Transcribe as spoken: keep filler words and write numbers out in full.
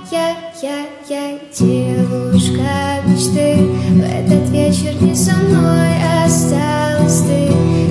Я, я, я девушка мечты. В этот вечер не со мной осталась ты.